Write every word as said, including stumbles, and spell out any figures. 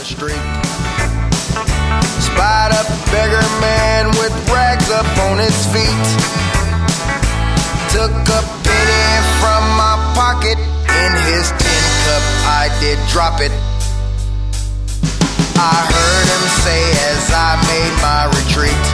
street. Spied a beggar man with rags up on his feet. Took a penny from my pocket, in his tin cup I did drop it. I heard him say as I made my retreat,